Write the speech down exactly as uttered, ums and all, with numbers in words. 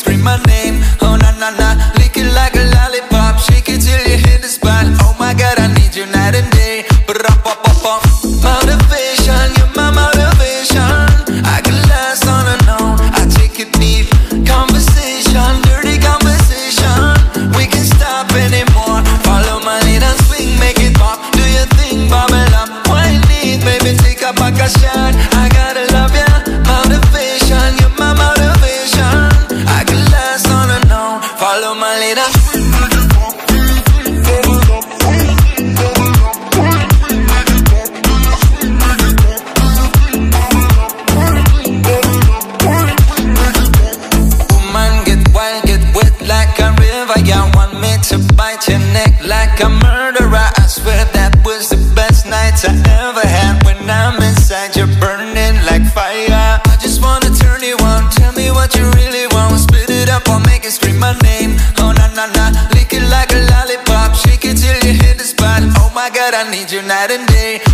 scream my name. Oh na na na, lick it like a lollipop, shake it till you hit the spot. Oh my God, I need you night and day. Ba-da-ba-ba-ba. Motivation, you're my motivation. I can last on and on. I take it deep. Conversation, dirty conversation. We can stop anymore. Follow my lead and swing, make it pop. Do your thing, bubble up. Why need, baby, take a back a shot. I gotta love ya. Motivation, you're my motivation. I can last on and on. Follow my lead and swing, make it pop. You want me to bite your neck like a murderer. I swear that was the best nights I ever had. When I'm inside, you're burning like fire. I just wanna turn you on. Tell me what you really want. Split it up or make it scream my name. Oh na na na, lick it like a lollipop, shake it till you hit the spot. Oh my God, I need you night and day.